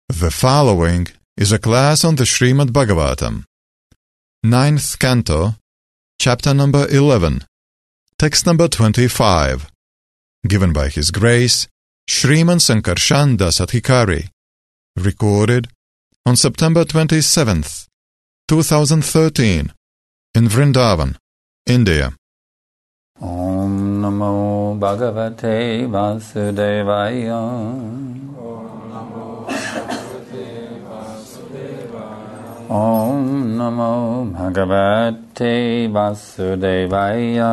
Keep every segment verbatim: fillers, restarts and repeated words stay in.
The following is a class on the Srimad Bhagavatam, ninth Canto, Chapter number eleven, Text number twenty-five, given by His Grace, Shriman Sankarshan Das Adhikari, recorded on September twenty-seventh, two thousand thirteen, in Vrindavan, India. Om Namo Bhagavate Vasudevaya. Om Namo Bhagavate Vasudevaya.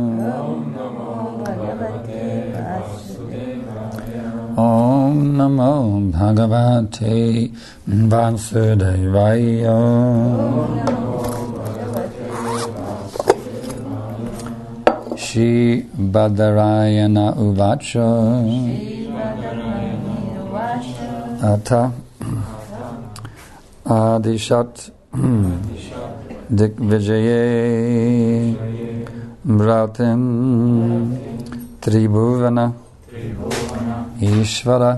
Om Namo Bhagavate Vasudevaya. Shri Badarayana Uvacha Ata Adishat Dikvijaye Bratim Tribhuvana Ishvara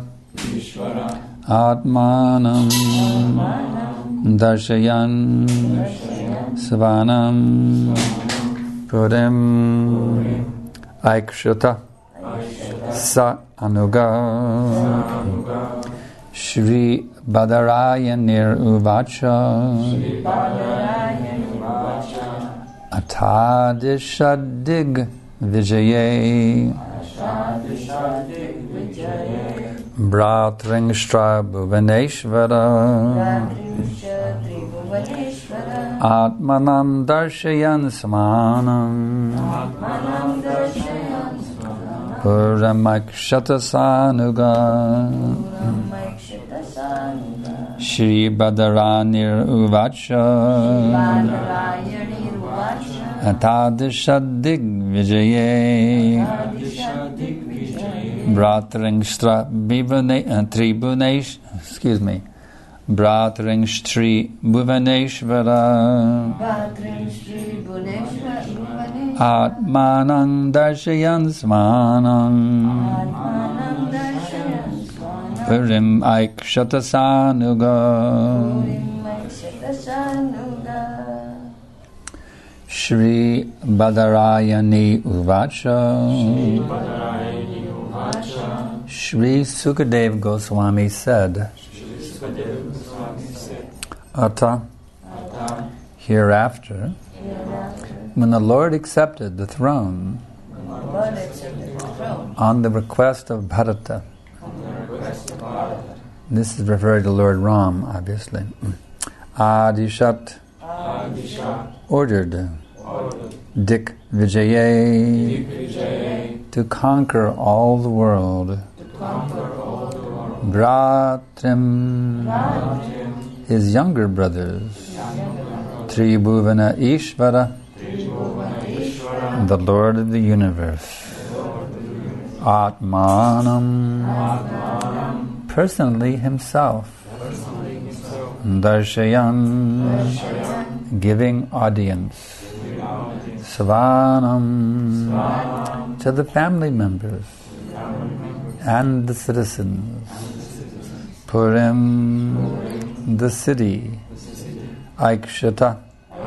Atmanam Darshayan Svanam Purim Aikshata Sa Anuga Shri Badarayanir Uvacha Atadishadig Vijaye Bratringstra Bhuvaneshvara Atmanam Darshayan Smanam Puramakshata Sanuga Shri Badaranir Uvacha Atadishadig Vijaye Bratringstra Tribunesh Excuse me Bratringshtri Bhuvaneshvara Atmanang Darshayan Smanang Purim Aikshata Sanuga Shri Badarayani Uvacha Shri Sukadev Goswami said, Ata, hereafter, when the Lord accepted the throne on the request of Bharata, this is referring to Lord Ram, obviously, Adishat ordered Dik Vijaye to conquer all the world. Bratrim, his younger brothers, Tribhuvana Ishvara, the Lord of the universe, Atmanam, personally himself, Darshayan, giving audience, Svanam, to the family members and the citizens, Purim, the city, Aikshata,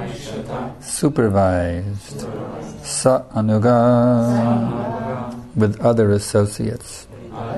supervised, Sa Anuga, with other associates.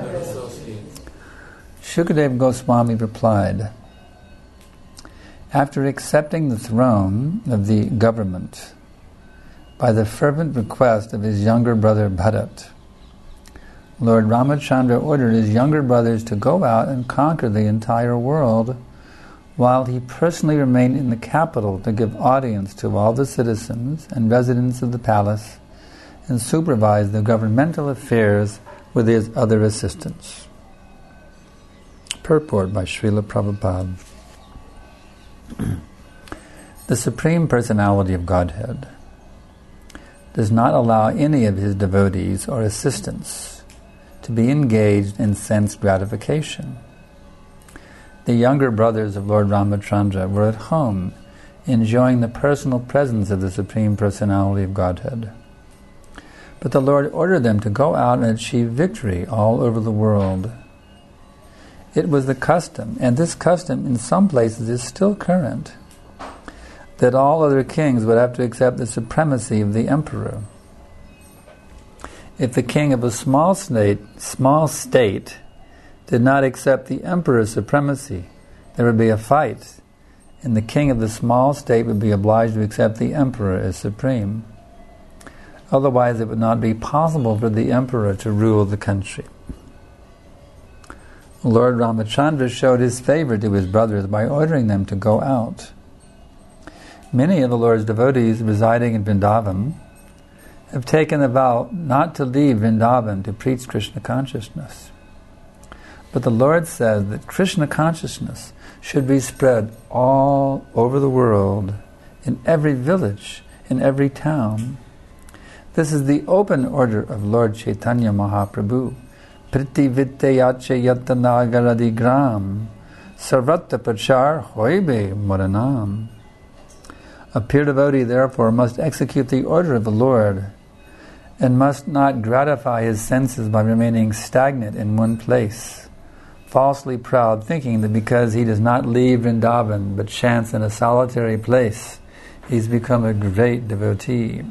Shukadev Goswami replied, after accepting the throne of the government by the fervent request of his younger brother Bharat, Lord Ramachandra ordered his younger brothers to go out and conquer the entire world, while he personally remained in the capital to give audience to all the citizens and residents of the palace and supervise the governmental affairs with his other assistants. Purport by Srila Prabhupada. The Supreme Personality of Godhead does not allow any of his devotees or assistants to be engaged in sense gratification. The younger brothers of Lord Ramachandra were at home, enjoying the personal presence of the Supreme Personality of Godhead. But the Lord ordered them to go out and achieve victory all over the world. It was the custom, and this custom in some places is still current, that all other kings would have to accept the supremacy of the emperor. If the king of a small state, small state did not accept the emperor's supremacy, there would be a fight, and the king of the small state would be obliged to accept the emperor as supreme. Otherwise, it would not be possible for the emperor to rule the country. Lord Ramachandra showed his favor to his brothers by ordering them to go out. Many of the Lord's devotees residing in Vrindavan have taken a vow not to leave Vrindavan to preach Krishna consciousness. But the Lord says that Krishna consciousness should be spread all over the world, in every village, in every town. This is the open order of Lord Chaitanya Mahaprabhu. Priti vitteyache yattanagaradi gram sarvatra prachar hoibe moranam. A pure devotee, therefore, must execute the order of the Lord and must not gratify his senses by remaining stagnant in one place, falsely proud, thinking that because he does not leave Vrindavan but chants in a solitary place, he's become a great devotee.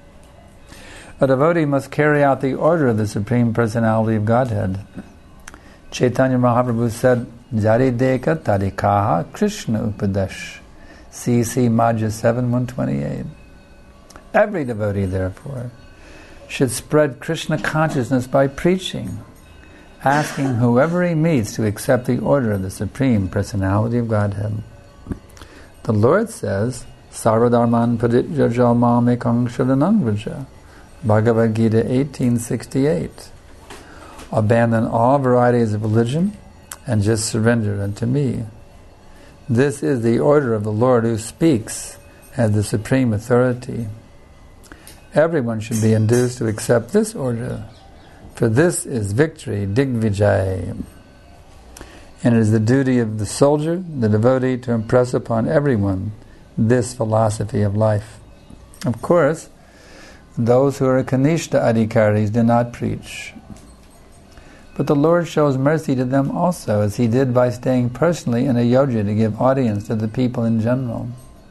A devotee must carry out the order of the Supreme Personality of Godhead. Chaitanya Mahaprabhu said, Jari deka tarikaha Krishna upadesh. C C Madhya seven one twenty-eight. Every devotee, therefore, should spread Krishna consciousness by preaching, asking whoever he meets to accept the order of the Supreme Personality of Godhead. The Lord says, Sarvadharman padityaja mamekang sharanang vraja. Bhagavad Gita eighteen sixty-eight. Abandon all varieties of religion and just surrender unto me. This is the order of the Lord who speaks as the supreme authority. Everyone should be induced to accept this order, for this is victory, Digvijay. And it is the duty of the soldier, the devotee, to impress upon everyone this philosophy of life. Of course, those who are Kanishta Adhikaris do not preach. But the Lord shows mercy to them also, as he did by staying personally in Ayodhya to give audience to the people in general.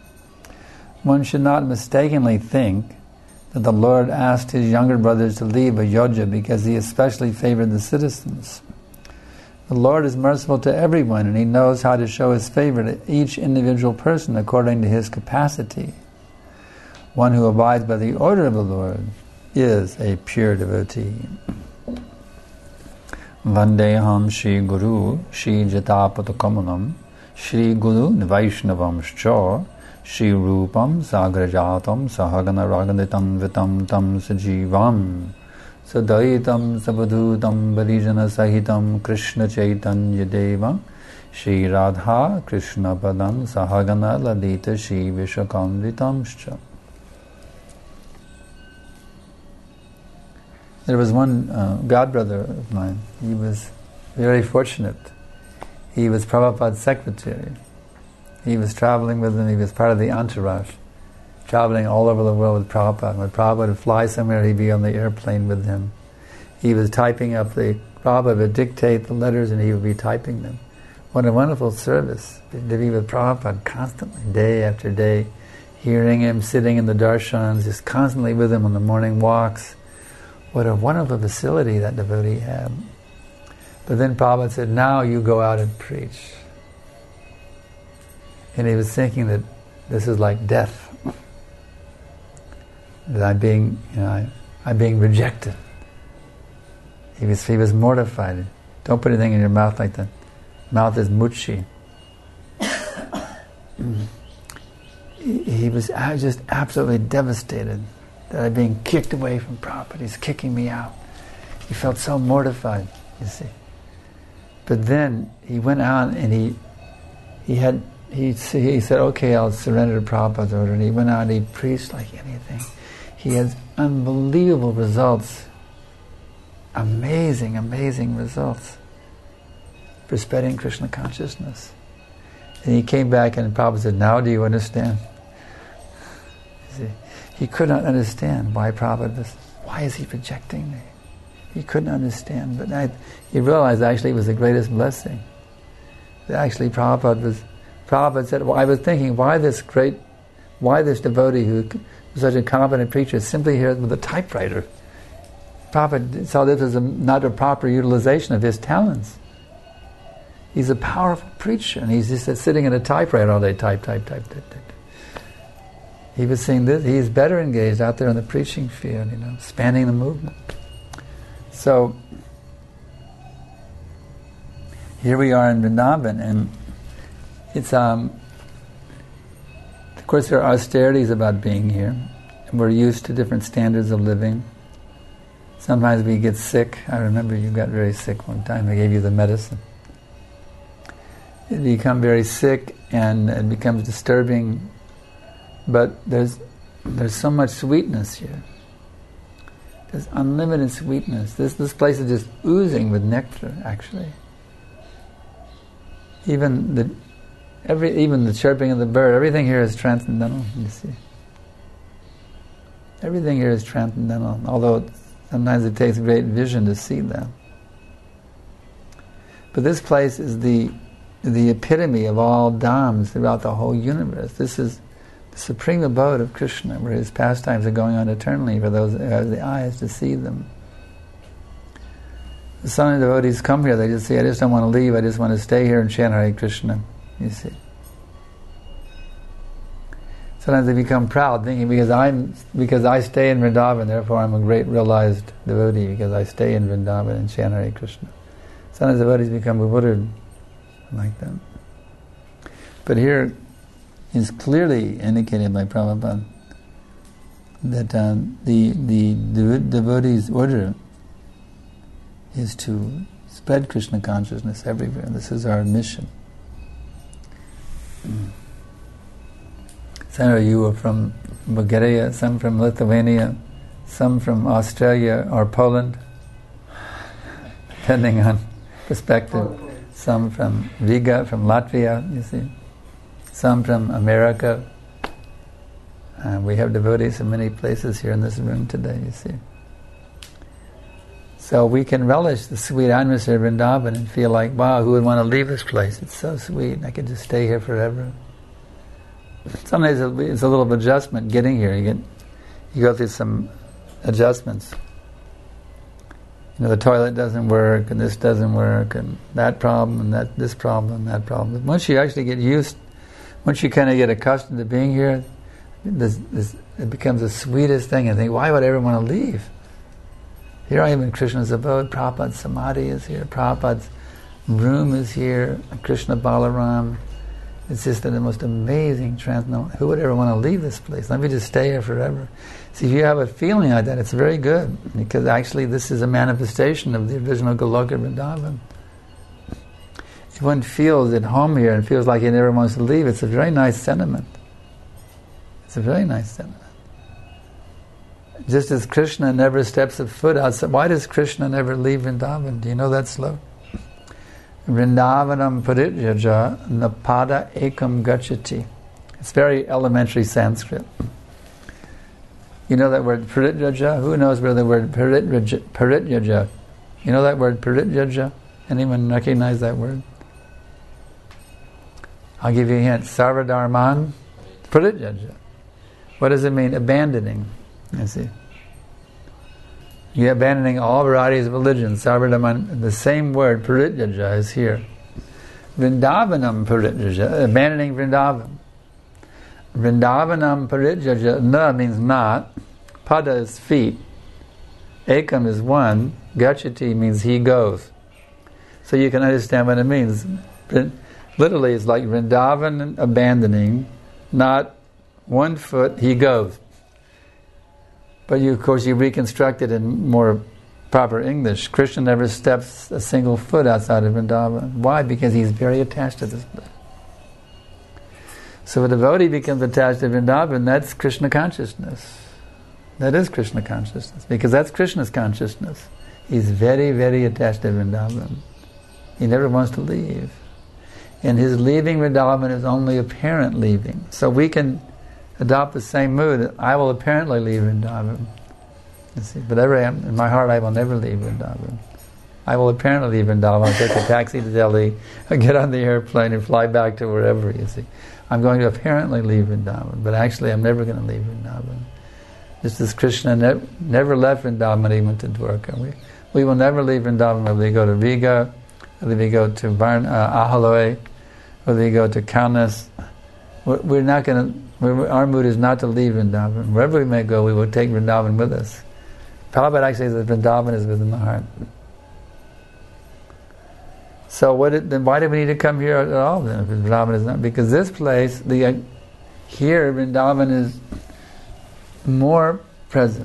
One should not mistakenly think that the Lord asked his younger brothers to leave Ayodhya because he especially favored the citizens. The Lord is merciful to everyone, and he knows how to show his favor to each individual person according to his capacity. One who abides by the order of the Lord is a pure devotee. Vandeham Shri Guru Shri Jatapata Kamanam Shri Guru Vaishnavam Shcha Shri Rupam Sagrajatam Sahagana Raganditam Vitam Tam Sajivam Sadaitam Sabadhutam Barijana Sahitam Krishna Chaitanya Devam Shri Radha Krishna Padam Sahagana Ladita Shri Vishakamritam Shcha. There was one uh, godbrother of mine. He was very fortunate. He was Prabhupada's secretary. He was traveling with him. He was part of the entourage, traveling all over the world with Prabhupada. When Prabhupada would fly somewhere, he'd be on the airplane with him. He was typing up the... Prabhupada would dictate the letters and he would be typing them. What a wonderful service to be with Prabhupada constantly, day after day, hearing him, sitting in the darshans, just constantly with him on the morning walks. What a wonderful facility that devotee had. But then Prabhupada said, now you go out and preach. And he was thinking that this is like death. That I'm being, you know, I, I'm being rejected. He was, he was mortified. Don't put anything in your mouth like that. Mouth is muchi. he, he was just absolutely devastated that I'm being kicked away from Prabhupada. He's kicking me out. He felt so mortified, you see. But then he went out and he he had he he said, okay, I'll surrender to Prabhupada's order. And he went out and he preached like anything. He had unbelievable results. Amazing, amazing results for spreading Krishna consciousness. And he came back and Prabhupada said, now do you understand? You see, he could not understand why Prabhupada was, why is he rejecting me? He couldn't understand, but I, he realized actually it was the greatest blessing. Actually, Prabhupada was, Prabhupada said, well, I was thinking, why this great, why this devotee who was such a competent preacher is simply here with a typewriter? Prabhupada saw this as a, not a proper utilization of his talents. He's a powerful preacher, and he's just sitting at a typewriter all day, type, type, type, type, type. He was seeing this, he's better engaged out there in the preaching field, you know, spanning the movement. So, here we are in Vrindavan, and it's, um, of course there are austerities about being here, and we're used to different standards of living. Sometimes we get sick. I remember you got very sick one time, I gave you the medicine. You become very sick, and it becomes disturbing. But there's there's so much sweetness here. There's unlimited sweetness. This this place is just oozing with nectar, actually. Even the every even the chirping of the bird, everything here is transcendental, you see. Everything here is transcendental, although sometimes it takes great vision to see that. But this place is the the epitome of all dhams throughout the whole universe. This is the supreme abode of Krishna, where his pastimes are going on eternally for those who have the eyes to see them. Some devotees come here, they just say, I just don't want to leave, I just want to stay here and chant Hare Krishna, you see. Sometimes they become proud, thinking because I'm because I stay in Vrindavan, therefore I'm a great realized devotee, because I stay in Vrindavan and chant Hare Krishna. Sometimes devotees become bewildered like that. But here is clearly indicated by Prabhupada that um, the the dev- devotee's order is to spread Krishna consciousness everywhere. This is our mission. Mm. Some of you are from Bulgaria, some from Lithuania, some from Australia or Poland, depending on perspective. Some from Riga, from Latvia, you see. Some from America. Uh, we have devotees in many places here in this room today, you see. So we can relish the sweet atmosphere of Vrindavan and feel like, wow, who would want to leave this place? It's so sweet, I could just stay here forever. Sometimes it's a little adjustment getting here. You get, you go through some adjustments. You know, the toilet doesn't work, and this doesn't work, and that problem, and that this problem, and that problem. But once you actually get used, once you kind of get accustomed to being here, this, this, it becomes the sweetest thing. I think, why would I ever want to leave? Here I am in Krishna's abode. Prabhupada's Samadhi is here. Prabhupada's room is here. Krishna Balaram. It's just the most amazing transcendental. Who would ever want to leave this place? Let me just stay here forever. See, if you have a feeling like that, it's very good, because actually this is a manifestation of the original Goloka Vrindavan. If one feels at home here and feels like he never wants to leave, it's a very nice sentiment. It's a very nice sentiment. Just as Krishna never steps a foot outside, why does Krishna never leave Vrindavan? Do you know that sloka? Vrindavanam parityaja napada ekam gachati. It's very elementary Sanskrit. You know that word parityaja? Who knows where the word parityaja, parityaja? You know that word parityaja? Anyone recognize that word? I'll give you a hint. Sarvadharman parityaja. What does it mean? Abandoning. You see. You're abandoning all varieties of religion. Sarvadharman, the same word, parityaja, is here. Vrindavanam parityaja, abandoning Vrindavan. Vrindavanam parityaja, na means not. Pada is feet. Ekam is one. Gachati means he goes. So you can understand what it means. Literally, it's like Vrindavan abandoning, not one foot, he goes. But you, of course, you reconstruct it in more proper English. Krishna never steps a single foot outside of Vrindavan. Why? Because he's very attached to this place. So if a devotee becomes attached to Vrindavan, that's Krishna consciousness. That is Krishna consciousness, because that's Krishna's consciousness. He's very, very attached to Vrindavan. He never wants to leave. And his leaving Vrindavan is only apparent leaving. So we can adopt the same mood. I will apparently leave Vrindavan. You see, but ever in my heart I will never leave Vrindavan. I will apparently leave Vrindavan. I'll take a taxi to Delhi, I'll get on the airplane and fly back to wherever, you see. I'm going to apparently leave Vrindavan, but actually I'm never going to leave Vrindavan. Just as Krishna ne- never left Vrindavan when he went to Dwarka. We, we will never leave Vrindavan whether we go to Riga, whether we go to Varn, uh, Ahaloy, whether we go to Kaunas. We're, we're not going to, our mood is not to leave Vrindavan. Wherever we may go, we will take Vrindavan with us. Prabhupada actually says that Vrindavan is within the heart. So what? It, then why do we need to come here at all? Then, if Vrindavan is not, because this place, the uh, here Vrindavan is more present.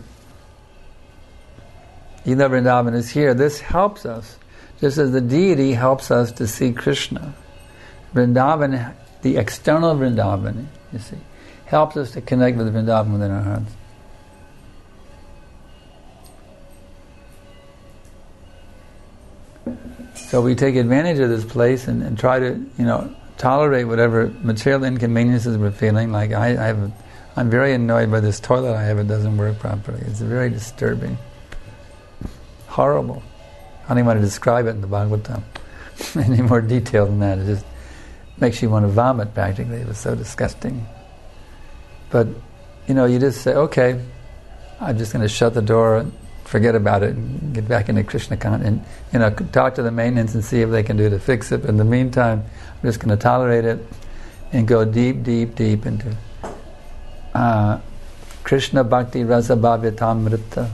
Even though Vrindavan is here, this helps us, just as the deity helps us to see Krishna. Vrindavan, the external Vrindavan, you see, helps us to connect with Vrindavan within our hearts. So we take advantage of this place and, and try to, you know, tolerate whatever material inconveniences we're feeling. Like I, I have, a, I'm very annoyed by this toilet I have. It doesn't work properly. It's very disturbing, horrible. I don't even want to describe it in the Bhagavatam any more detail than that. It just makes you want to vomit. Practically, it was so disgusting. But you know, you just say, okay, I'm just going to shut the door and forget about it and get back into Krishna consciousness, and you know, talk to the maintenance and see if they can do to fix it. But in the meantime, I'm just going to tolerate it and go deep, deep, deep into uh, Krishna Bhakti Rasa Bhavitamrita,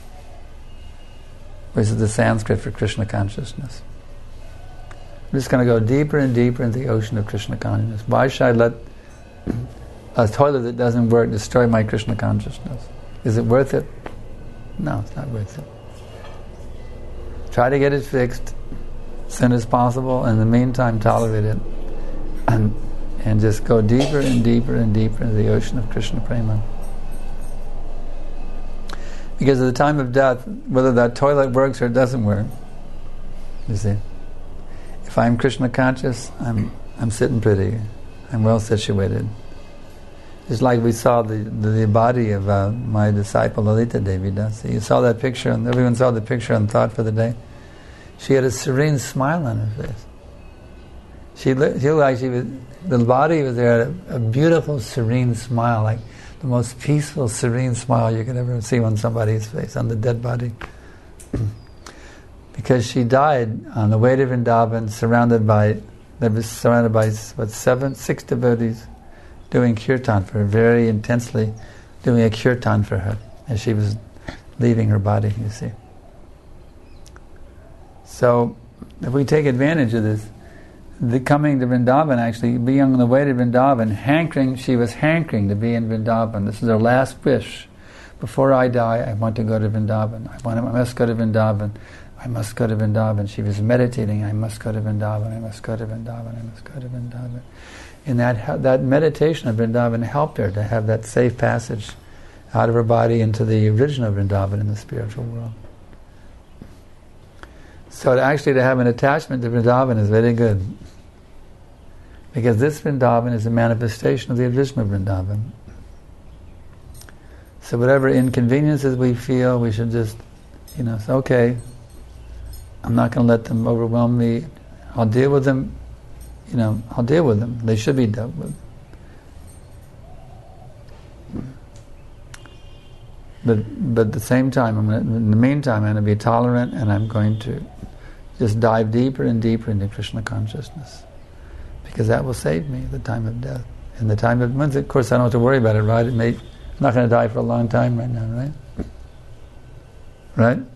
which is the Sanskrit for Krishna consciousness. I'm just going to go deeper and deeper into the ocean of Krishna consciousness. Why should I let a toilet that doesn't work destroy my Krishna consciousness? Is it worth it? No, it's not worth it. Try to get it fixed as soon as possible, and in the meantime tolerate it, and and just go deeper and deeper and deeper into the ocean of Krishna Prema. Because at the time of death, whether that toilet works or it doesn't work, you see, if I'm Krishna conscious, I'm I'm sitting pretty, I'm well situated. Just like we saw the the, the body of uh, my disciple Lalita Devi Dasi. You saw that picture, and everyone saw the picture on Thought for the Day. She had a serene smile on her face. She looked, she looked like she was, the body was there, had a, a beautiful, serene smile, like the most peaceful, serene smile you could ever see on somebody's face, on the dead body. Because she died on the way to Vrindavan, surrounded by, they were surrounded by what seven, six devotees, doing kirtan for her, very intensely doing a kirtan for her as she was leaving her body, you see. So, if we take advantage of this, the coming to Vrindavan, actually, being on the way to Vrindavan, hankering, she was hankering to be in Vrindavan. This is her last wish. Before I die, I want to go to Vrindavan. I, want to, I must go to Vrindavan. I must go to Vrindavan. She was meditating, I must go to Vrindavan, I must go to Vrindavan, I must go to Vrindavan. And that that meditation of Vrindavan helped her to have that safe passage out of her body into the original Vrindavan in the spiritual world. So to actually to have an attachment to Vrindavan is very good. Because this Vrindavan is a manifestation of the original Vrindavan. So whatever inconveniences we feel, we should just, you know, say, okay, I'm not going to let them overwhelm me. I'll deal with them. You know, I'll deal with them. They should be dealt with. But but at the same time, I'm gonna, in the meantime, I'm going to be tolerant, and I'm going to just dive deeper and deeper into Krishna consciousness, because that will save me at the time of death. In the time of, of course, I don't have to worry about it, right? It may, I'm not going to die for a long time right now, right? Right?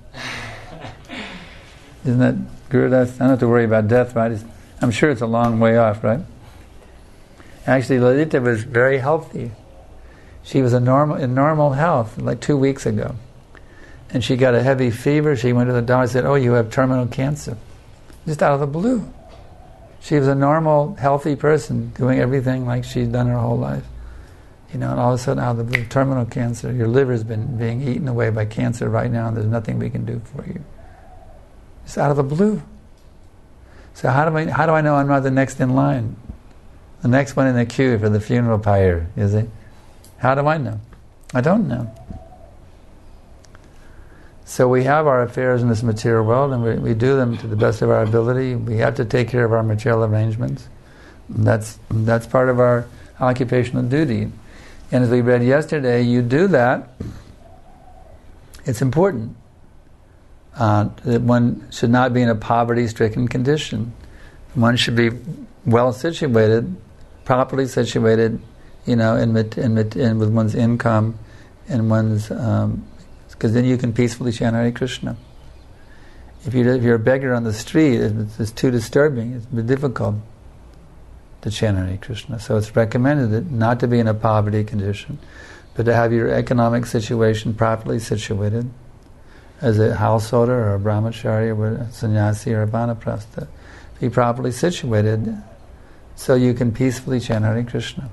Isn't that Gurudas? I don't have to worry about death, right? It's, I'm sure it's a long way off, right? Actually, Lalita was very healthy. She was a normal, in normal health like two weeks ago. And she got a heavy fever. She went to the doctor and said, oh, you have terminal cancer. Just out of the blue. She was a normal, healthy person doing everything like she'd done her whole life. You know, and all of a sudden, out of the blue, terminal cancer. Your liver's been being eaten away by cancer right now, and there's nothing we can do for you. Just out of the blue. So how do I how do I know I'm not the next in line? The next one in the queue for the funeral pyre, is it? How do I know? I don't know. So we have our affairs in this material world, and we, we do them to the best of our ability. We have to take care of our material arrangements. That's that's part of our occupational duty. And as we read yesterday, you do that. It's important uh, that one should not be in a poverty-stricken condition. One should be well situated, properly situated, you know, in, in, in with one's income and one's, because um, then you can peacefully chant Hare Krishna. If, you, if you're a beggar on the street, it's, it's too disturbing. It's difficult to chant Hare Krishna. So it's recommended that not to be in a poverty condition, but to have your economic situation properly situated as a householder or a brahmachari or a sannyasi or a vanaprastha. Be properly situated so you can peacefully chant Hare Krishna.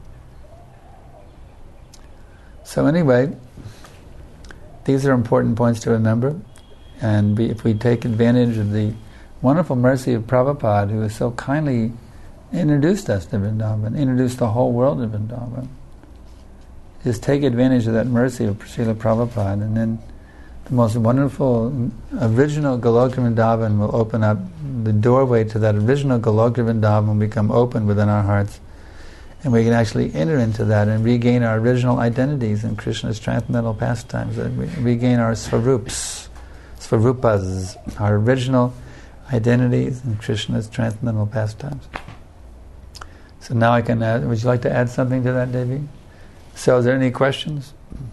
So anyway, these are important points to remember, and we, if we take advantage of the wonderful mercy of Prabhupada, who has so kindly introduced us to Vrindavan, introduced the whole world to Vrindavan, just take advantage of that mercy of Srila Prabhupada, and then the most wonderful original Goloka Vrindavan will open up. The doorway to that original Goloka Vrindavan will become open within our hearts, and we can actually enter into that and regain our original identities in Krishna's transcendental pastimes, and we regain our svarups, svarupas, our original identities in Krishna's transcendental pastimes. So now I can add, would you like to add something to that, Devi? So is there any questions?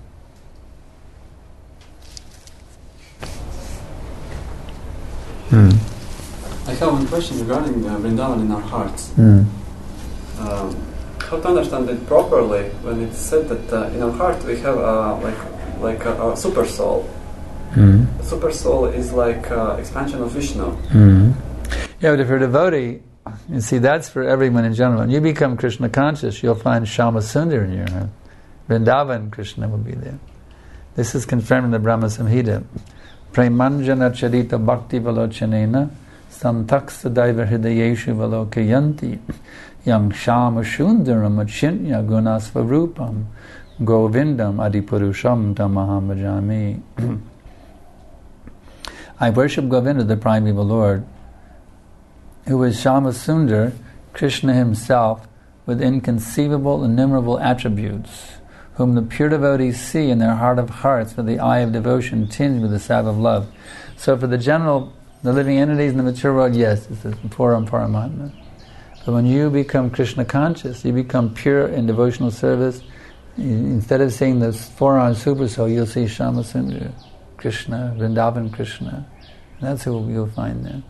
Hmm. I have one question regarding uh, Vrindavan in our hearts. Hmm. Um, how to understand it properly when it's said that uh, in our heart we have uh, like like a, a super soul. Hmm. The super soul is like uh, expansion of Vishnu. Hmm. Yeah, but if you're a devotee, you see, that's for everyone in general. When you become Krishna conscious, you'll find Shama Sundar in your heart. Vrindavan Krishna will be there. This is confirmed in the Brahma Samhita. Premanjana charita bhakti valochanena santaksa daiva hridayeshu valokayanti yang shama shundaram achinya gunasvarupam govindam adipurusham tamaham bhajami. I worship Govinda, the primeval Lord, who is Shama Sundar, Krishna himself, with inconceivable, innumerable attributes, whom the pure devotees see in their heart of hearts with the eye of devotion tinged with the salve of love. So for the general, the living entities in the material world, yes, it's a Puram Paramatma. But when you become Krishna conscious, you become pure in devotional service, instead of seeing the four-armed super soul, you'll see Shama Sundar, Krishna, Vrindavan Krishna. And that's who you'll find there.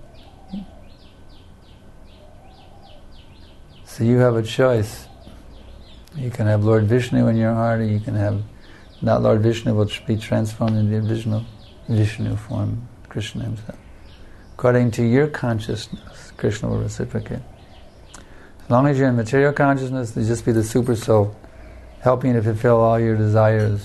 So you have a choice. You can have Lord Vishnu in your heart, or you can have, that Lord Vishnu will be transformed into the original Vishnu form, Krishna himself. According to your consciousness, Krishna will reciprocate. As long as you're in material consciousness, you just be the super soul, helping to fulfill all your desires.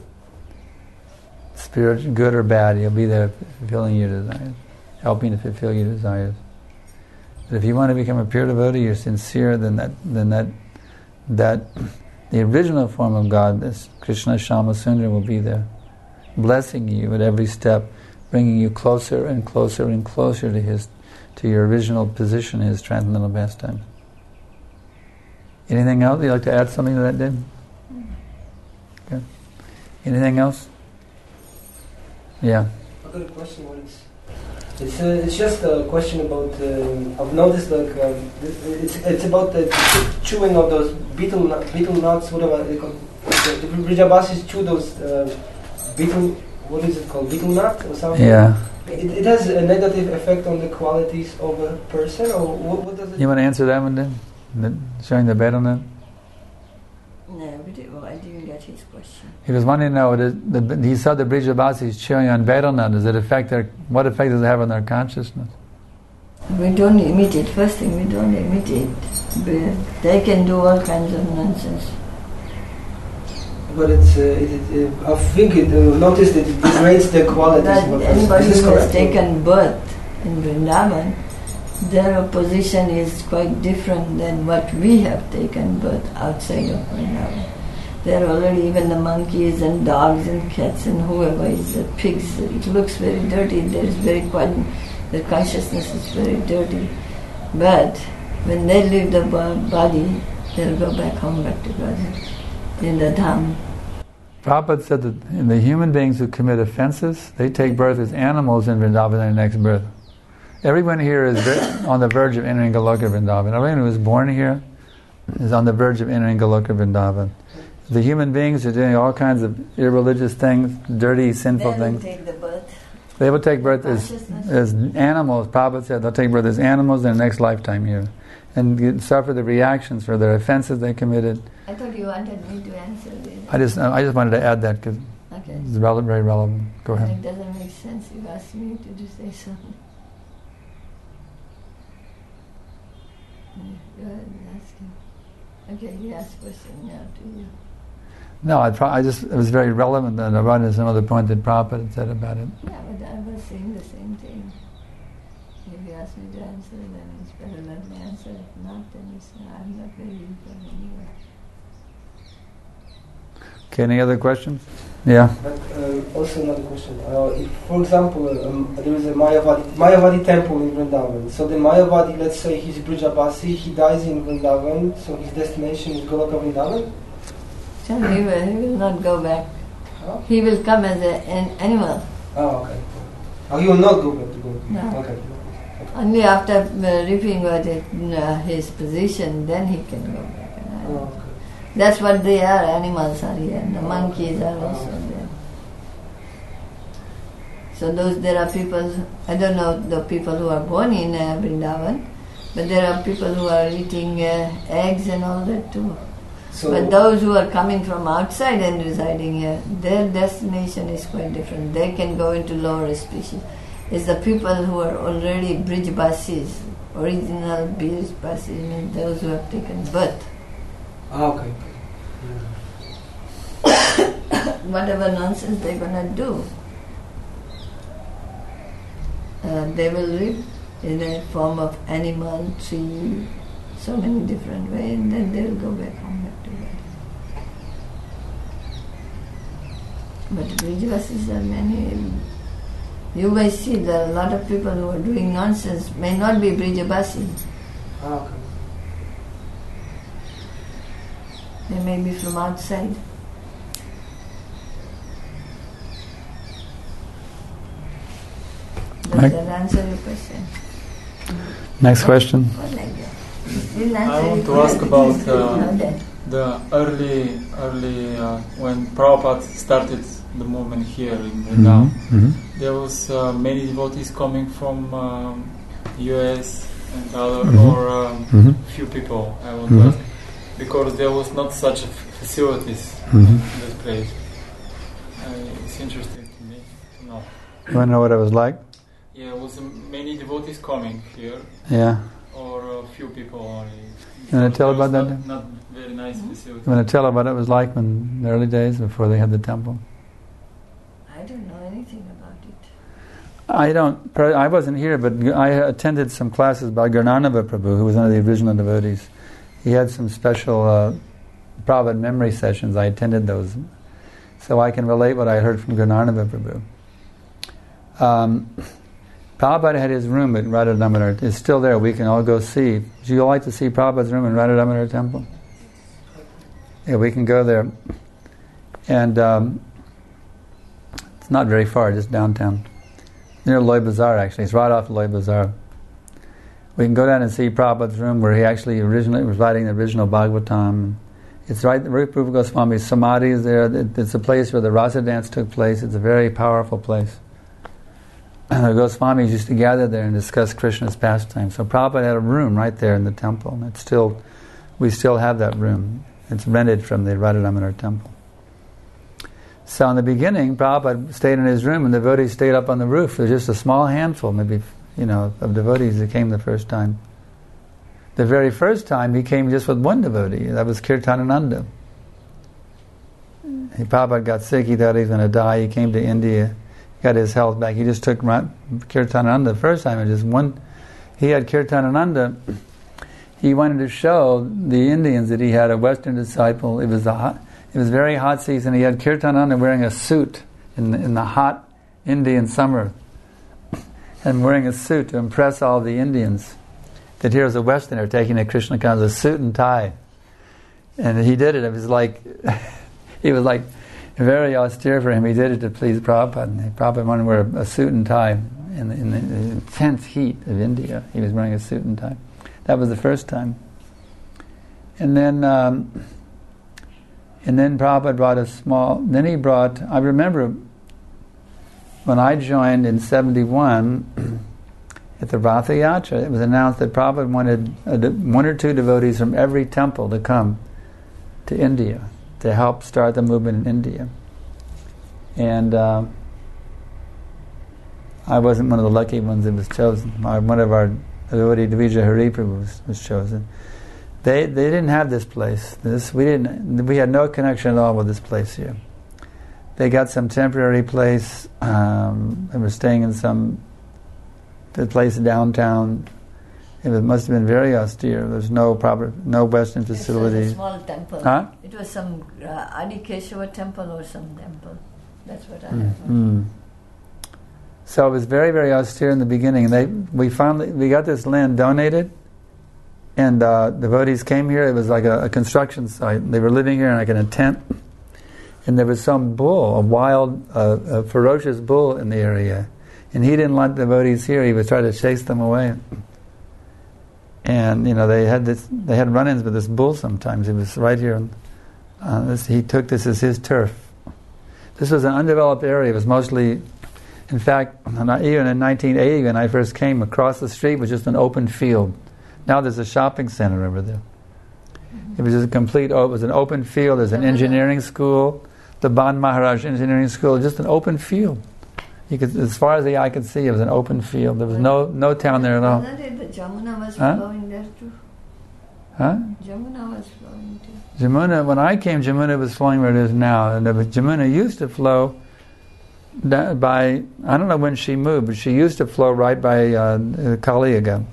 Spirit, good or bad, you'll be there fulfilling your desires, helping to fulfill your desires. But if you want to become a pure devotee, you're sincere, then that, then that, that the original form of God, this Krishna Shama Sundar, will be there, blessing you at every step, bringing you closer and closer and closer to his, to your original position, his transcendental pastime. Anything else? You'd like to add something to that, Dave? Okay. Anything else? Yeah. I've got a question. Once. It's uh, it's just a question about. Um, I've noticed like um, it's it's about the chewing of those beetle beetle nuts, whatever they call. The, the Vrijabasis chew those uh, beetle. What is it called? Beetle nut or something. Yeah. It, it has a negative effect on the qualities of a person, or what, what does it? You want to answer that one then? The, showing the betel nut. No, we did, well, I didn't get his question. He was wanting to know, what is, the, he saw the Vrijabasis chewing on betel nut. Does it affect their, what effect does it have on their consciousness? We don't emit it. First thing, we don't emit it. But they can do all kinds of nonsense. But it's, uh, it, it, uh, I think it, uh, notice that it degrades the qualities But of a person. anybody Is this who has correct? taken birth in Vrindavan, their position is quite different than what we have taken birth outside of Vrindavan. There are already even the monkeys and dogs and cats and whoever is the pigs. It looks very dirty. There is very quiet. The consciousness is very dirty. But when they leave the body, they'll go back home, back to God in the Dham. Prabhupada said that in the human beings who commit offenses, they take birth as animals in Vrindavan in their next birth. Everyone here is on the verge of entering Goloka Vrindavan. Everyone who was born here is on the verge of entering Goloka Vrindavan. The human beings are doing all kinds of irreligious things, dirty, sinful they things. Take the birth. They will take birth as, as animals. Prabhupada said they'll take birth as animals in their next lifetime here and get, suffer the reactions for their offenses they committed. I thought you wanted me to answer this. I just I just wanted to add that because okay. it's relevant, very relevant. Go ahead. It doesn't make sense. You asked me to do say something. Go ahead and ask him. Okay, he asked question now to you. No, I, pro- I just it was very relevant, and I brought in some other point that Prabhupada had said about it. Yeah, but I was saying the same thing. If you ask me to answer, then it's better let me answer. If not, then it's, I'm not very important anyway. Okay, any other questions? Yeah. But um, also another question. Uh, if, for example, um, there is a Mayavadi, Mayavadi temple in Vrindavan. So the Mayavadi, let's say he's Brijabasi, he dies in Vrindavan, so his destination is Goloka Vrindavan? So he will, he will not go back. Huh? He will come as a, an animal. Oh, okay. Oh, he will not go back to Goloka. No. Okay. Only after uh, reaping what it, uh, his position, then he can go back. And, uh, Oh, okay. That's what they are, animals are here, and the monkeys are also there. So those, there are people, I don't know the people who are born in uh, Vrindavan, but there are people who are eating uh, eggs and all that too. So But those who are coming from outside and residing here, their destination is quite different. They can go into lower species. It's the people who are already Brijbasis, original Brijbasis, means those who have taken birth. Ah, okay. Whatever nonsense they're gonna do, uh, they will live in a form of animal, tree, so many different ways, and then they'll go back home, back to God. But Brijvasis are many. You may see that a lot of people who are doing nonsense may not be Brijabasi. Ah, okay. They may be from outside. Does Right. that answer your question? Next question. What like that? Didn't I answer want your to ask question. about uh, No, that. the early, early uh, when Prabhupada started the movement here in Vrindavan. Mm-hmm. There was uh, many devotees coming from um, U S and other, Mhm. or um, Mhm. few people. I want Mhm. to ask because there was not such a f- facilities Mhm. in this place. Uh, it's interesting to me to know. You want to know what it was like? Yeah, was um, many devotees coming here, Yeah. or a few people only. You want to tell There was about that? Not, not very nice facilities. You want to tell what it was like when, in the early days before they had the temple? I don't know anything about it. I don't. I wasn't here, but I attended some classes by Gurnanava Prabhu, who was one of the original devotees. He had some special uh, Prabhupada memory sessions. I attended those, so I can relate what I heard from Gurnanava Prabhu. Um, Prabhupada had his room at Radha Damodar. It's still there. We can all go see. Would you all like to see Prabhupada's room in Radha Damodar Temple? Yeah, we can go there. And um, it's not very far, just downtown. Near Loy Bazaar, actually. It's right off Loy Bazaar. We can go down and see Prabhupada's room where he actually originally was writing the original Bhagavatam. It's right, Rupa Goswami's Samadhi is there. It's a place where the Rasa dance took place. It's a very powerful place. The Goswamis used to gather there and discuss Krishna's pastime. So Prabhupada had a room right there in the temple. And it's still, we still have that room. It's rented from the Radha Damodar temple. So in the beginning, Prabhupada stayed in his room and the devotees stayed up on the roof. There's just a small handful, maybe, you know, of devotees that came the first time. The very first time he came just with one devotee. That was Kirtanananda. He, Prabhupada got sick. He thought he was going to die. He came to India, got his health back. He just took Kirtanananda the first time. And just one, he had Kirtanananda. He wanted to show the Indians that he had a Western disciple. It was a, It was very hot season. He had Kirtananda wearing a suit in the, in the hot Indian summer, and wearing a suit to impress all the Indians that here was a Westerner taking a Krishna consciousness, a suit and tie. And he did it. It was like he was like very austere for him. He did it to please Prabhupada. And Prabhupada wanted to wear a, a suit and tie in the, in the intense heat of India. He was wearing a suit and tie. That was the first time. And then. Um, And then Prabhupada brought a small, then he brought, I remember when I joined in seventy-one at the Ratha Yatra, it was announced that Prabhupada wanted a, one or two devotees from every temple to come to India to help start the movement in India. And uh, I wasn't one of the lucky ones that was chosen. My, one of our devotee, Dvija Hariprabhu, was, was chosen. They they didn't have this place. This we didn't. We had no connection at all with this place here. They got some temporary place. Um, they were staying in some place downtown. It was, must have been very austere. There's no proper, no Western facilities. It was a small temple. Huh? It was some uh, Adikeshava temple or some temple. That's what I Mm. heard. Mm. So it was very very austere in the beginning. They we finally we got this land donated. And uh, devotees came here. It was like a, a construction site. They were living here like in a tent. And there was some bull, a wild, uh, a ferocious bull in the area. And he didn't let devotees here. He was trying to chase them away. And you know they had this, they had run-ins with this bull sometimes. He was right here. Uh, this, he took this as his turf. This was an undeveloped area. It was mostly, in fact, even in nineteen eighty when I first came, across the street was just an open field. Now there's a shopping center over there. Mm-hmm. It was just a complete, oh, it was an open field. There's an engineering school, the Ban Maharaj Engineering School, just an open field. You could, as far as the eye could see, it was an open field. There was no no town there at all. Wasn't it the Jamuna was Huh? flowing there too? Huh? Jamuna was flowing too. Jamuna, when I came, Jamuna was flowing where it is now. And the, Jamuna used to flow by, I don't know when she moved, but she used to flow right by uh, Kali Yuga.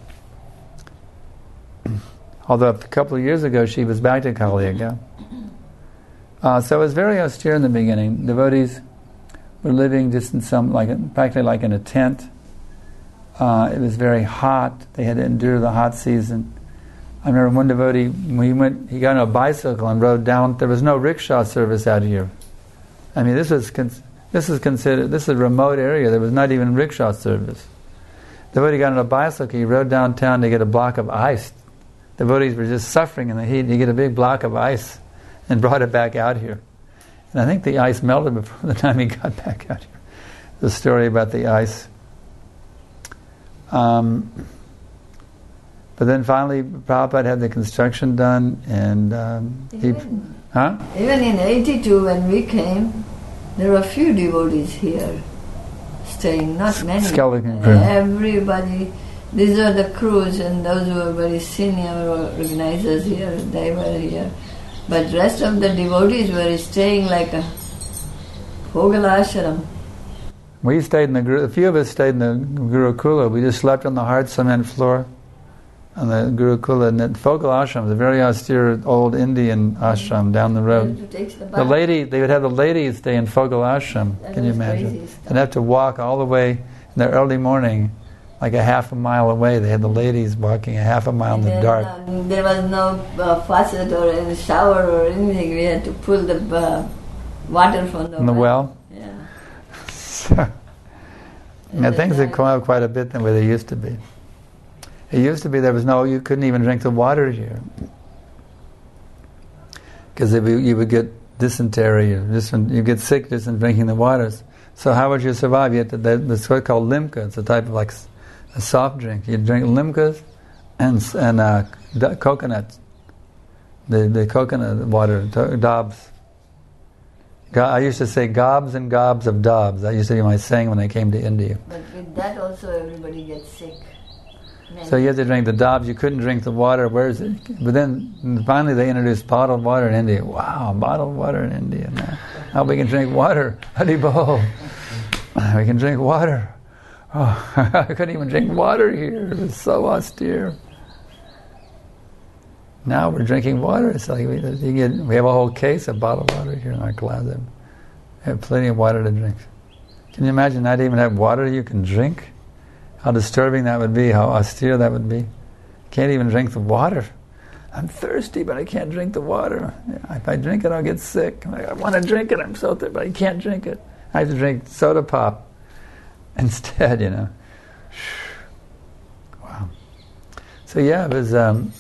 Although a couple of years ago she was back to Kali Yuga. Uh, so it was very austere in the beginning. Devotees were living just in some, like practically like in a tent. Uh, it was very hot. They had to endure the hot season. I remember one devotee, when he went, he got on a bicycle and rode down. There was no rickshaw service out here. I mean, this was this is considered this is a remote area. There was not even rickshaw service. The devotee got on a bicycle. He rode downtown to get a block of ice. The devotees were just suffering in the heat. You get a big block of ice and brought it back out here. And I think the ice melted before the time he got back out here. The story about the ice. Um, but then finally, Prabhupada had the construction done, and um, he, Even, huh? even in eighty-two when we came, there were few devotees here staying, not many. Skeleton crew. Everybody, these are the crews, and those who were very senior organizers here, they were here. But rest of the devotees were staying like a Bhogalasharam. We stayed in the, a few of us stayed in the Gurukula. We just slept on the hard cement floor on the Gurukula. And that Fogal Ashram was a very austere old Indian ashram down the road. The, the lady, they would have the ladies stay in Fogal Ashram. That Can you was imagine? crazy stuff. They'd have to walk all the way in the early morning, like a half a mile away. They had the ladies walking a half a mile in the then, dark. um, there was no uh, faucet or any shower or anything. We had to pull the uh, water from the In the well? Yeah. So, yeah, things had come out quite a bit than where they used to be. It used to be there was no, you couldn't even drink the water here. Because you would get dysentery, or just you get sick just in drinking the waters. So how would you survive? You had to, that's what's called limca. It's a type of like a soft drink. You drink limcas and and uh, d- coconuts, the the coconut water, do- dobs. Go- I used to say gobs and gobs of dobs. That used to be my saying when I came to India. But with that also everybody gets sick. Many. So you had to drink the dobs. You couldn't drink the water. Where is it? But then finally they introduced bottled water in India. Wow, bottled water in India now. Now we can drink water. Hari Bol. We can drink water. Oh, I couldn't even drink water here. It was so austere. Now we're drinking water. It's like we, you get, we have a whole case of bottled water here in our closet. We have plenty of water to drink. Can you imagine not even have water you can drink? How disturbing that would be, how austere that would be. Can't even drink the water. I'm thirsty, but I can't drink the water. If I drink it, I'll get sick. I want to drink it, I'm so thirsty, but I can't drink it. I have to drink soda pop instead, you know. Wow. So yeah, it was... Um,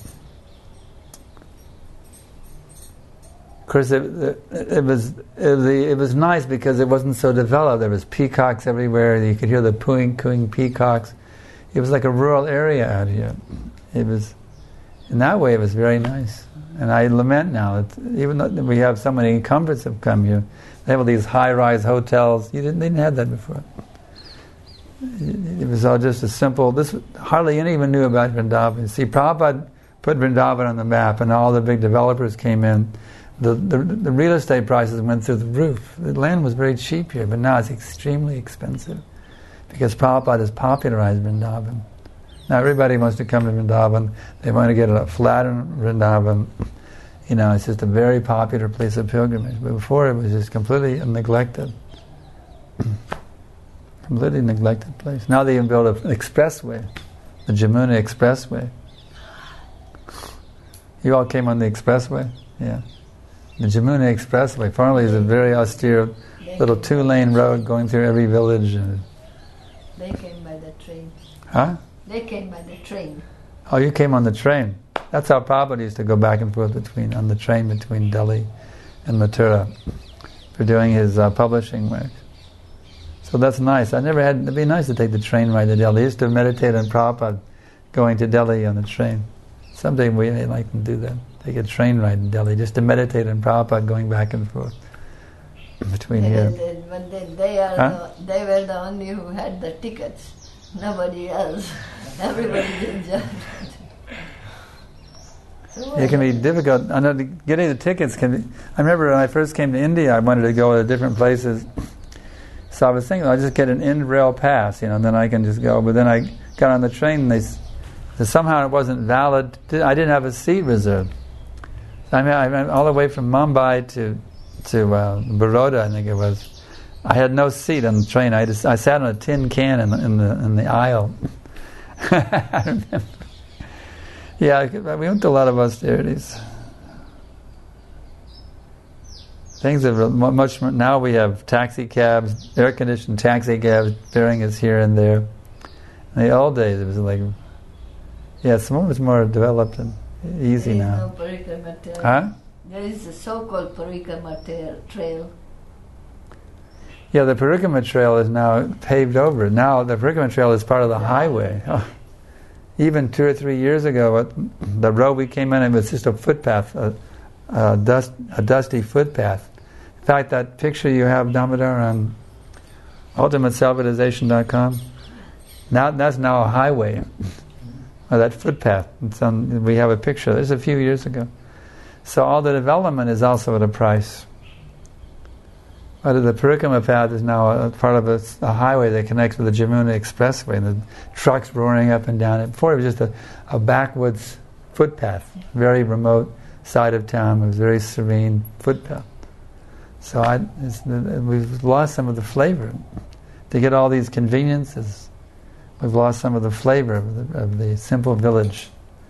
of course, it, it, it was it, it was nice because it wasn't so developed. There was peacocks everywhere. You could hear the cooing, cooing peacocks. It was like a rural area out here. It was, in that way, it was very nice. And I lament now that even though we have so many comforts have come here, they have all these high-rise hotels. You didn't, they didn't have that before. It, it was all just a simple. This hardly anyone knew about Vrindavan. See, Prabhupada put Vrindavan on the map, and all the big developers came in. The, the the real estate prices went through the roof. The land was very cheap here, but now it's extremely expensive because Prabhupada has popularized Vrindavan. Now everybody wants to come to Vrindavan. They want to get a flat in Vrindavan. You know, it's just a very popular place of pilgrimage. But before it was just completely neglected. Completely neglected place. Now they even built an expressway, the Jamuna Expressway. You all came on the expressway? Yeah. The Jamuna Expressway formerly is a very austere little two-lane road going through every village. They came by the train. Huh? They came by the train. Oh, you came on the train. That's how Prabhupada used to go back and forth between on the train between Delhi and Mathura for doing his uh, publishing work. So that's nice. I never had. It'd be nice to take the train ride to Delhi. I used to meditate on Prabhupada going to Delhi on the train. Someday we may like to do that. Take a train ride in Delhi just to meditate on Prabhupada going back and forth between they, here. They, but they, they, are Huh? the, they were the only who had the tickets. Nobody else. Everybody enjoyed it. So It can be difficult. I know getting the tickets can be. I remember when I first came to India, I wanted to go to different places. So I was thinking, I'll just get an Ind Rail pass, you know, and then I can just go. But then I got on the train, and they so somehow it wasn't valid. I didn't have a seat reserved. I mean, I went all the way from Mumbai to to uh, Baroda, I think it was. I had no seat on the train. I just I sat on a tin can in the in the, in the aisle. I remember. Yeah, we went to a lot of austerities. Things are much more, now we have taxi cabs, air-conditioned taxi cabs bearing us here and there. In the old days, it was like, yeah, it's much more developed and easy there is now. no Parikrama trail. Huh? There is a so-called Parikrama trail. Yeah, the Parikrama trail is now paved over. Now the Parikrama trail is part of the highway. Oh. Even two or three years ago, the road we came in, it was just a footpath, a, a, dust, a dusty footpath. In fact, that picture you have, Damodar, on ultimate self-realization dot com, now that's now a highway, or that footpath. It's on, we have a picture. This is a few years ago. So all the development is also at a price. But the Parikrama path is now a part of a, a highway that connects with the Jamuna Expressway, and the trucks roaring up and down it. Before it was just a, a backwoods footpath, very remote side of town. It was a very serene footpath. So I, it's, we've lost some of the flavor. To get all these conveniences, we've lost some of the flavor of the, of the simple village.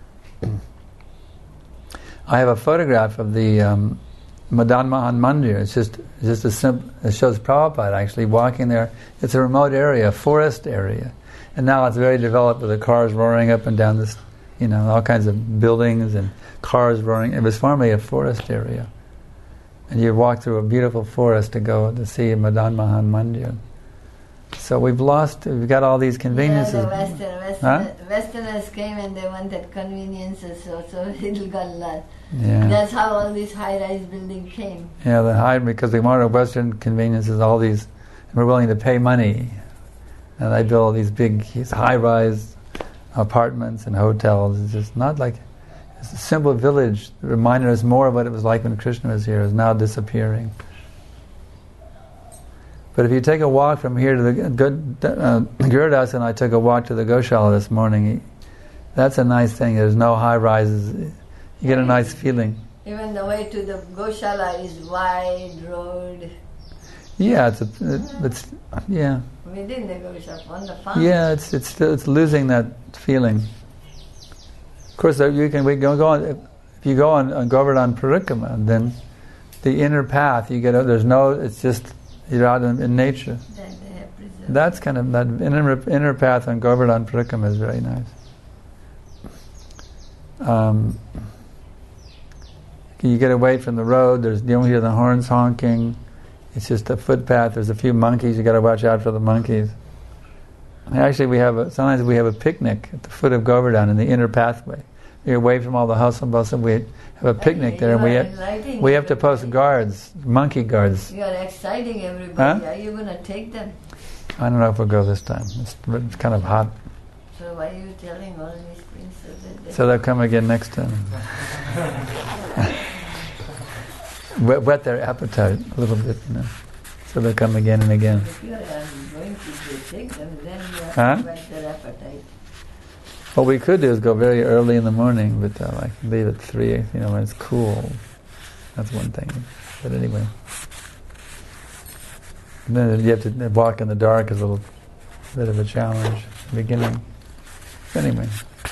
I have a photograph of the um, Madan Mohan Mandir. It's just it's just a simple. It shows Prabhupada actually walking there. It's a remote area, a forest area, and now it's very developed with the cars roaring up and down this, you know, all kinds of buildings and cars roaring. It was formerly a forest area, and you walk through a beautiful forest to go to see Madan Mohan Mandir. So we've lost. We've got all these conveniences. Yeah, the Western, Western, Huh? Westerners came and they wanted conveniences, so, so it got lot. Yeah. That's how all these high-rise buildings came. Yeah, the high, because they wanted Western conveniences, all these, and we're willing to pay money. And they build these big, these high-rise apartments and hotels. It's just not like, it's a simple village that reminded us more of what it was like when Krishna was here, is now disappearing. But if you take a walk from here to the, good, uh, Gurudas and I took a walk to the Goshala this morning. He, that's a nice thing. There's no high-rises. You get a nice feeling. Even the way to the Goshala is wide road. Yeah, it's a, it's yeah. Within the Goshala, on the farm. Yeah, it's it's it's losing that feeling. Of course, you can we go, go on. If you go on, on Govardhan Parikrama, then the inner path you get. There's no. It's just you're out in, in nature. That they have preserved. That's kind of that inner inner path on Govardhan Parikrama is very nice. Um, you get away from the road. There's you don't hear the horns honking. It's just a footpath. There's a few monkeys. You got to watch out for the monkeys. And actually, we have a, sometimes we have a picnic at the foot of Govardhan in the inner pathway. You're away from all the hustle and bustle. We have a picnic there, and we have, we have to post guards, monkey guards. You are exciting everybody. Huh? Are you going to take them? I don't know if we'll go this time. It's, it's kind of hot. So why are you telling all these things so that they So they'll come again next time. whet, whet their appetite a little bit, you know. So they'll come again and again. If you are going to take them, then you have Huh? to whet their appetite. What we could do is go very early in the morning, but uh, like leave at three, you know, when it's cool. That's one thing. But anyway. And then you have to walk in the dark is a little bit of a challenge at the beginning. Anyway.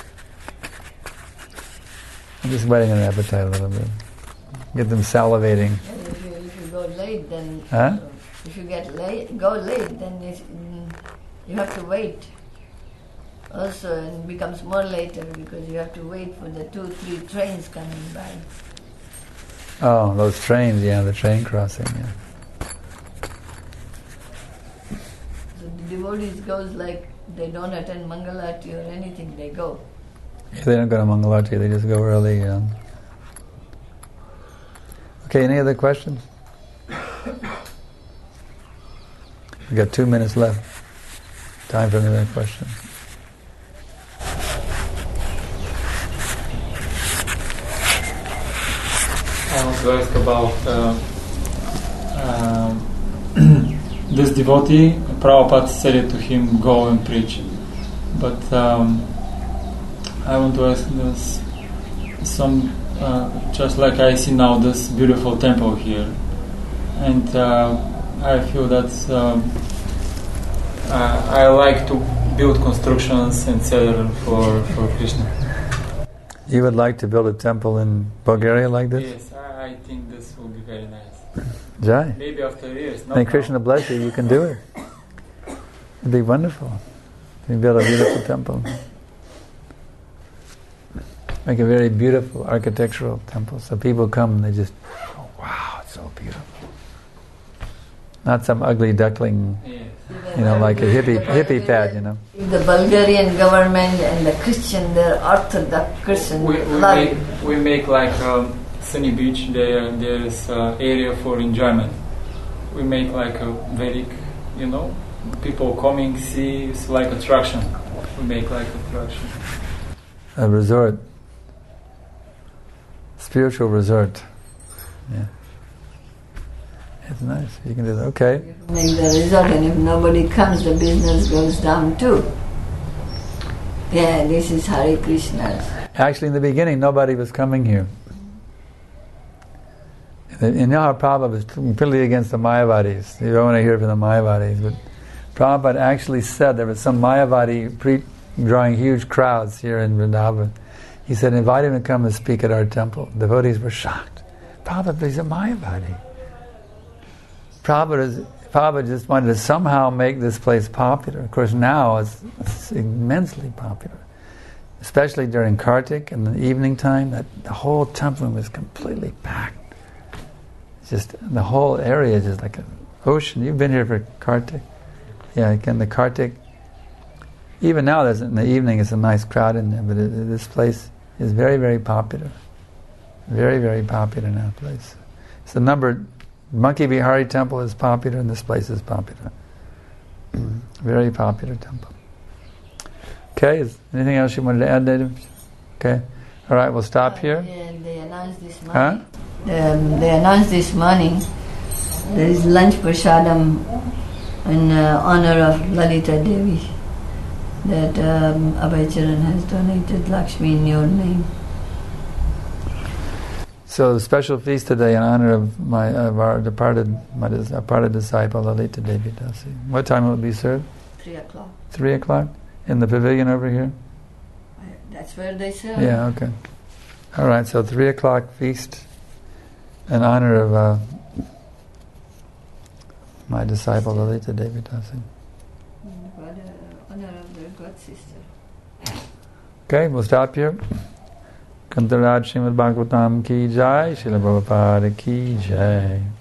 I'm just whetting their appetite a little bit. Get them salivating. And if you, if you go late, then Huh? if you get late, go late, then it's, mm, you have to wait. Also, it becomes more later because you have to wait for the two, three trains coming by. Oh, those trains, yeah, the train crossing, yeah. So the devotees goes like they don't attend Mangalarti or anything, they go. Yeah, they don't go to Mangalarti, they just go early. Um. Okay, any other questions? We've got two minutes left. Time for another question. I want to ask about uh, um, this devotee. Prabhupada said it to him, go and preach. But um, I want to ask this, some, uh, just like I see now this beautiful temple here, and uh, I feel that um, uh, I like to build constructions and sell them for, for Krishna. You would like to build a temple in Bulgaria like this? Yes, I, I think this will be very nice. Jai. Maybe after years. May Krishna bless you, you can do it. It'd be wonderful. You can build a beautiful temple. Make a very beautiful architectural temple. So people come and they just, oh wow, it's so beautiful. Not some ugly duckling, Yes. you know, like a hippie hippie pad, you know. The Bulgarian government and the Christian, they're Orthodox Christian. We, we, love make, it. we make like um, sunny beach. There, there is uh, area for enjoyment. We make like a Vedic, you know, people coming see. It's like attraction. We make like attraction. A resort. Spiritual resort. Yeah. It's nice. You can do that. Okay. Make the result, and if nobody comes, the business goes down too. Yeah, this is Hare Krishna's. Actually, in the beginning, nobody was coming here. You know how Prabhupada was completely against the Mayavadis. You don't want to hear from the Mayavadis, but Prabhupada actually said there was some Mayavadi pre- drawing huge crowds here in Vrindavan. He said, invite him to come and speak at our temple. Devotees were shocked. Prabhupada, he's a Mayavadi. Prabhupada, is, Prabhupada just wanted to somehow make this place popular. Of course, now it's, it's immensely popular. Especially during Kartik in the evening time, that the whole temple was completely packed. It's just, the whole area is just like an ocean. You've been here for Kartik? Yeah, again, the Kartik. Even now, there's, in the evening, it's a nice crowd in there, but it, this place is very, very popular. Very, very popular now, place. It's the number... Monkey Vihari temple is popular and this place is popular. Very popular temple. Okay, is anything else you wanted to add, David? Okay. All right, we'll stop here. Yeah, they announced this morning. Huh? Um, they announced this morning there is lunch prasadam in uh, honor of Lalita Devi that um, Abhay Charan has donated Lakshmi in your name. So the special feast today in honor of my of our departed my departed disciple Lalita Devi Dasi. What time will it be served? Three o'clock. Three o'clock in the pavilion over here. That's where they serve. Yeah. Okay. All right. So three o'clock feast in honor of uh, my disciple Lalita Devi Dasi. God, uh, honor of their god sister. Okay, we'll stop here. Kantaraj Srimad Bhagavatam ki jai, Srila Prabhupada ki jai.